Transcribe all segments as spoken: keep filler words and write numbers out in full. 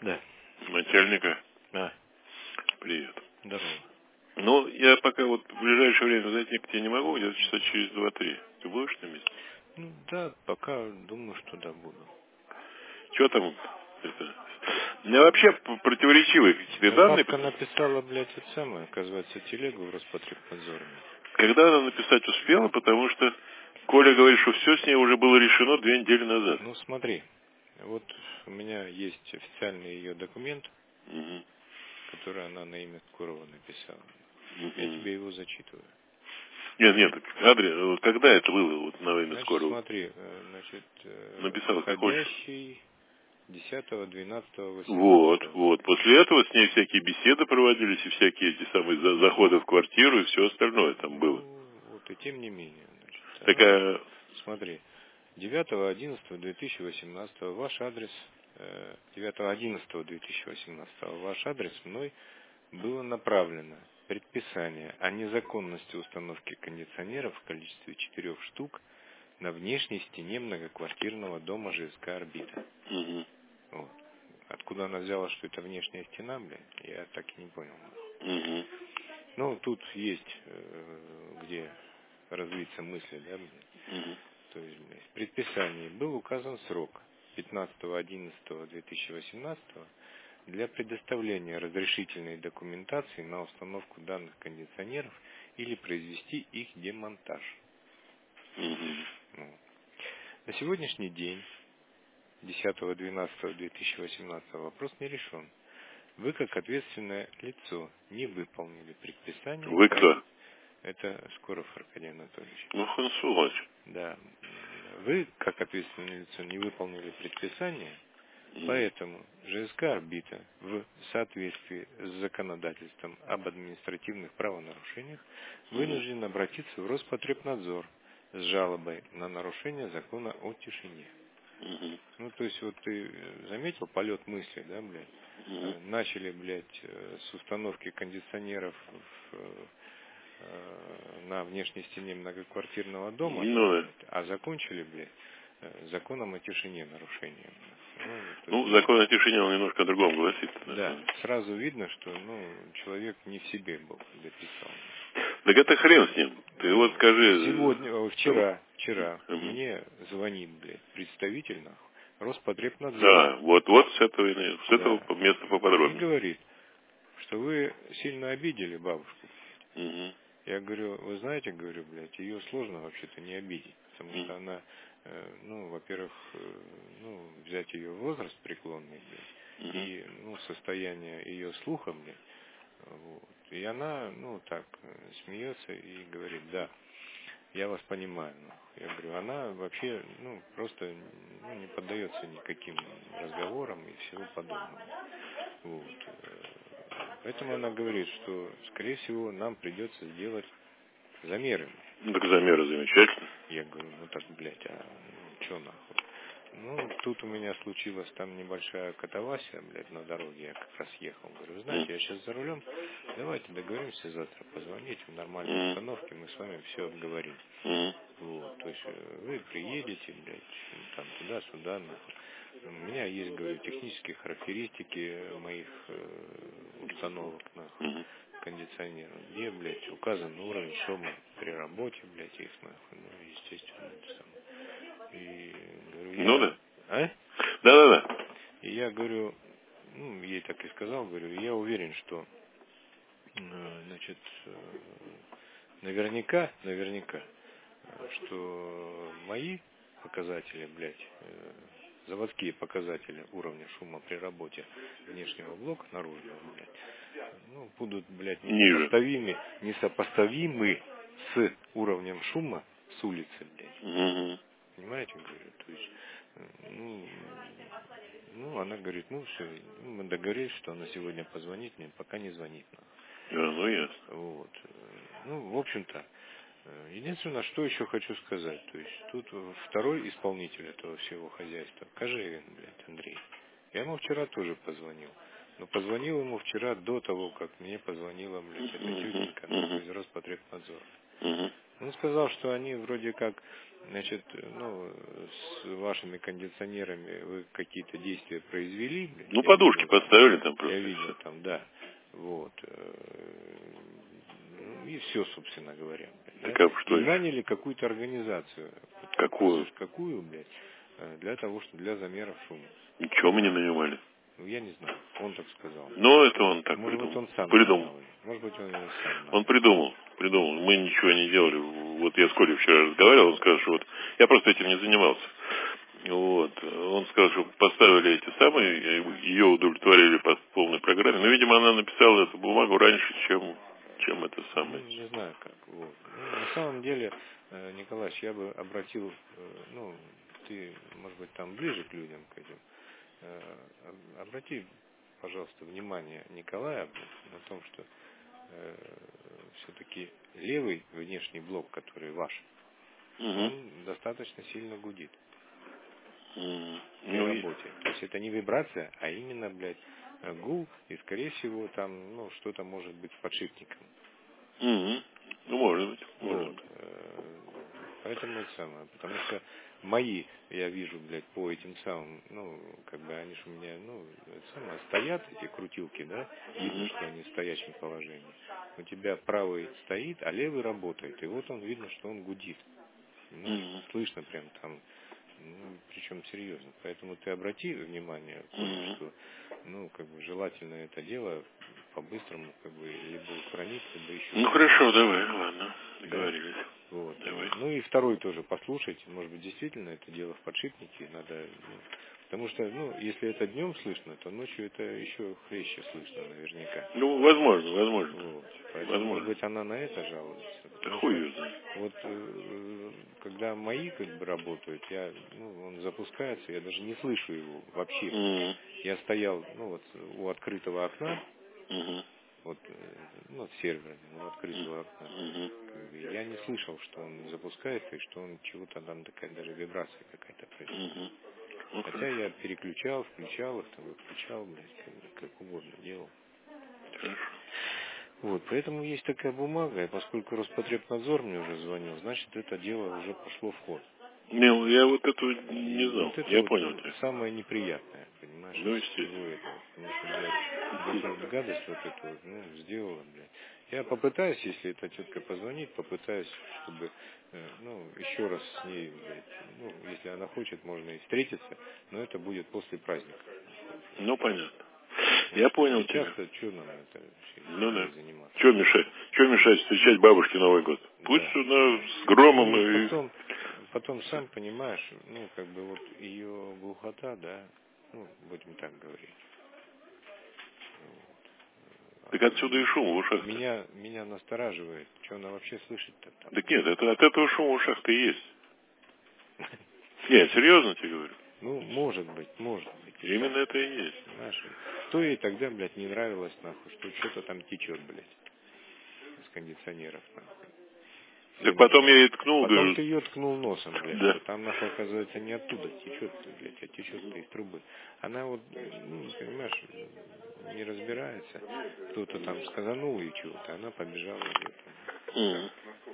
Да. Начальника. А. Привет. Здорово. Ну, я пока вот в ближайшее время зайти к тебе не могу, где-то часа через два-три. Ты будешь на месте? Ну да, пока думаю, что да, буду. Что там? Это? У меня вообще противоречивые какие-то Да данные. бабка написала, блядь, это самое, оказывается, телегу в Роспотребнадзор. Когда она написать успела, потому что Коля говорит, что все с ней уже было решено две недели назад. Ну смотри, вот у меня есть официальный ее документ, Угу. который она на имя Скорова написала. Угу. Я тебе его зачитываю. Нет, нет, адрес, когда это было вот на имя Значит, Скорого? смотри, э, значит, э, Написала как хочешь. входящий десятого, двенадцатого, Вот, восемнадцатого. вот. После этого с ней всякие беседы проводились, и всякие эти самые за- заходы в квартиру, и все остальное там было. Ну, вот и тем не менее, значит, она, Такая... смотри, девятого одиннадцатого две тысячи восемнадцатого ваш адрес, э, девятого одиннадцатого две тысячи восемнадцатого ваш адрес мной было направлено предписание о незаконности установки кондиционеров в количестве четырех штук на внешней стене многоквартирного дома ЖСК «Орбита». Угу, Вот. Откуда она взяла, что это внешняя стена, блядь, я так и не понял. угу, Ну, тут есть, э, где развиться мысли, да, блядь. угу, То есть, блядь, в предписании был указан срок пятнадцатого одиннадцатого две тысячи восемнадцатого для предоставления разрешительной документации на установку данных кондиционеров или произвести их демонтаж. угу. Ну. На сегодняшний день, десятого двенадцатого две тысячи восемнадцатого, вопрос не решен. Вы, как ответственное лицо, не выполнили предписание. Вы По... кто? Это Скоров Аркадий Анатольевич. Ну, Хансулач. Да. Вы, как ответственное лицо, не выполнили предписание, Угу, поэтому ЖСК «Орбита» в соответствии с законодательством об административных правонарушениях угу, вынужден обратиться в Роспотребнадзор с жалобой на нарушение закона о тишине. угу, Ну, то есть, вот ты заметил полет мысли, да, блядь? угу. Э, Начали, блядь, э, с установки кондиционеров в, э, на внешней стене многоквартирного дома, да, Ну, да. блядь, а закончили, блядь, э, законом о тишине нарушением. Ну, то Ну, есть, закон о тишине, он немножко о другом гласит. На самом да, деле. сразу видно, что, ну, человек не в себе был, когда писал. Так это хрен с ним. Ты вот Вот. скажи... Сегодня, о, э, вчера, вчера Угу. мне звонит, блядь, представитель, нахуй, Роспотребнадзора. А, вот, вот с этого, и- с Да. этого места И поподробнее. говорит, что вы сильно обидели бабушку. Угу. Я говорю, вы знаете, говорю, блядь, ее сложно вообще-то не обидеть, потому Угу. что она, э, ну, во-первых, э, ну, взять ее возраст преклонный, блядь, Угу. и, ну, состояние ее слуха, блядь, вот. И она, ну, так, э, смеется и говорит, да, я вас понимаю. Я говорю, она вообще, ну, просто ну, не поддается никаким разговорам и всего подобного. Вот. Поэтому она говорит, что, скорее всего, нам придется сделать замеры. Ну, так замеры замечательно. Я говорю, ну так, блядь, а ну, что нахуй? Ну, тут у меня случилась там небольшая катавасия, блядь, на дороге, я как раз ехал. Говорю, знаете, я сейчас за рулем, давайте договоримся завтра, позвоните в нормальной Угу. обстановке, мы с вами все обговорим. Угу. Вот, то есть э, вы приедете, блядь, там туда-сюда, нахуй. У меня есть, говорю, технические характеристики моих э, установок, нахуй, Угу. кондиционеров, где, блядь, указан уровень шума при работе, блядь, их, нахуй, ну, естественно, это самое. И говорю, Ну я, да. а? Да-да-да. И я говорю, ну, ей так и сказал, говорю, я уверен, что, э, значит, э, наверняка, наверняка, что мои показатели, блядь, э, заводские показатели уровня шума при работе внешнего блока, наружного, блядь, ну, будут, блядь, Ниже. несопоставимы, несопоставимы с уровнем шума с улицы, блядь. Угу. Понимаете, говорю, то есть, э, ну, ну, она говорит, ну, все, мы договорились, что она сегодня позвонит мне, пока не звонит нам. А, ну ясно. Вот. Ну, в общем-то, единственное, что еще хочу сказать, то есть тут второй исполнитель этого всего хозяйства, Кожевин, блядь, Андрей. Я ему вчера тоже позвонил. Но позвонил ему вчера до того, как мне позвонила, блядь, эта Угу. тетенька, нахуй, Угу. из Роспотребнадзора. Угу. Он сказал, что они вроде как, значит, ну, с вашими кондиционерами вы какие-то действия произвели. Блядь, Ну, я подушки видел там. поставили там просто. Я И видел всё. там, да. Вот. э, ну, И все, собственно говоря. блядь, Так да. а что И еще? наняли какую-то организацию. Какую? Слышь, какую, блядь, э, для того, что для замеров шума. Ничего мы не нанимали. Ну, я не знаю. Он так сказал. Но это он так Может быть, придумал. он сам Придумал. нанял ее. Может быть, он ее сам Он нанял. придумал, придумал. Мы ничего не делали. Вот я с Колей вчера разговаривал, он сказал, что вот я просто этим не занимался. Вот. Он сказал, что поставили эти самые, ее удовлетворили по полной программе. Но, видимо, она написала эту бумагу раньше, чем, чем это Ну, самое. не знаю как. Вот. Ну, на самом деле, э, Николай, я бы обратил, э, ну, ты, может быть, там ближе к людям, к этим. Э, об- обрати, пожалуйста, внимание Николая на том, что э, все-таки левый внешний блок, который ваш, Угу. он достаточно сильно гудит М, при Ну, и... работе. То есть это не вибрация, а именно, блядь, э, гул, и, скорее всего, там, ну, что-то может быть с подшипником. Мгм. Ну, может быть, может Вот. быть. э, Поэтому это самое. Потому что мои, я вижу, блядь, по этим самым, ну, как бы они же у меня, ну, это самое, стоят, эти крутилки, да, видно, Угу. что они в стоячем положении. У тебя правый стоит, а левый работает. И вот он, видно, что он гудит. Ну, Угу. слышно прям там, ну, причем серьезно. Поэтому ты обрати внимание, Коля, Угу. что, ну, как бы желательно это дело по-быстрому, как бы, либо устранить, либо еще Ну, что-то хорошо, сделать. давай, ладно, Да? договорились. Вот. э, Давай. Ну и второй тоже послушайте, может быть, действительно это дело в подшипнике, надо, ну, потому что, ну, если это днем слышно, то ночью это еще хлеще слышно наверняка. Ну, возможно, возможно. Вот. Поэтому, может Возможно. быть, она на это жалуется. Да Потому хуй что ее знает. вот э, когда мои как бы работают, я, ну, он запускается, я даже не слышу его вообще. Угу. Я стоял, ну, вот у открытого окна, Угу. вот, э, ну, от сервера, у открытого окна. Угу. Как бы я не слышал, что он запускается и что он чего-то там такая даже вибрация какая-то происходит. Угу. Ну, Хотя хорошо. я переключал, включал их, там выключал, блядь, как, бы, как угодно делал. Хорошо. Вот, поэтому есть такая бумага, и поскольку Роспотребнадзор мне уже звонил, значит это дело уже пошло в ход. Не, ну, я вот этого не И знал. вот это Я вот понял э, тебя. самое неприятное, понимаешь, Ну, из всего естественно. этого. Потому что, блядь, вот эту вот гадость вот эту вот, ну, сделала, блядь. Я попытаюсь, если эта тетка позвонит, попытаюсь, чтобы, э, ну, еще раз с ней, блядь, ну, если она хочет, можно и встретиться, но это будет после праздника. Ну, понятно. Потому Я что понял тебя. сейчас-то что нам это вообще Ну да. ей заниматься? Че мешать? Че мешать встречать бабушке Новый год? Пусть Да, сюда да. с громом Ну и и... потом, потом сам понимаешь, ну, как бы вот ее глухота, да, ну, будем так говорить. Так отсюда и М- шум в ушах-то. Меня, меня настораживает, что она вообще слышит-то там. Так нет, это, от этого шума в ушах-то и есть. Нет, серьезно тебе говорю. Ну, может быть, может быть и так. Именно это и есть. Понимаешь? Что ей тогда, блядь, не нравилось, нахуй, что что-то там течет, блядь, из кондиционеров, нахуй. Так Всем потом этим. я ей ткнул, Потом говорю, ты ее ткнул носом, блядь, что да. там, нахуй, оказывается, не оттуда течет, блядь, а течет из трубы. Она вот, ну, понимаешь, не разбирается. Кто-то там сказанул ей чего-то, она побежала где-то. М,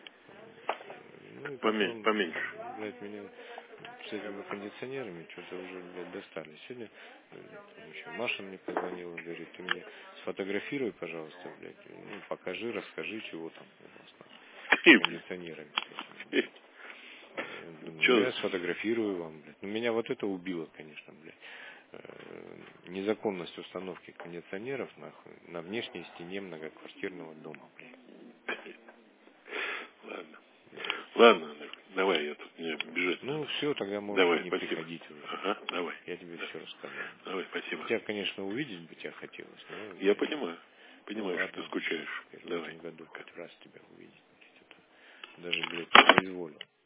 Ну и помен- потом, Поменьше. блядь, меня с этими кондиционерами что-то уже, блядь, достали. Сегодня э, там еще Маша мне позвонила, говорит, ты мне сфотографируй, пожалуйста, блядь, ну, покажи, расскажи, чего там у вас нахуй, с кондиционерами с этими, блядь. Я думаю, ну Че? я сфотографирую вам, блядь. Ну меня вот это убило, конечно, блядь. Э, Незаконность установки кондиционеров нахуй на внешней стене многоквартирного дома, блядь. Ладно. Ладно, Андрей, давай, я тут мне бежать Ну надо. все, тогда можешь и Давай, не спасибо. приходить уже. Ага, давай. Я тебе Да. все рассказал. Давай, спасибо. Хотя, конечно, увидеть бы тебя хотелось, но, Я блядь, понимаю. ну Понимаю, что ты ладно, скучаешь. теперь в Давай. этом году Пока. хоть раз тебя увидеть, блядь, это даже, блядь, не произволю.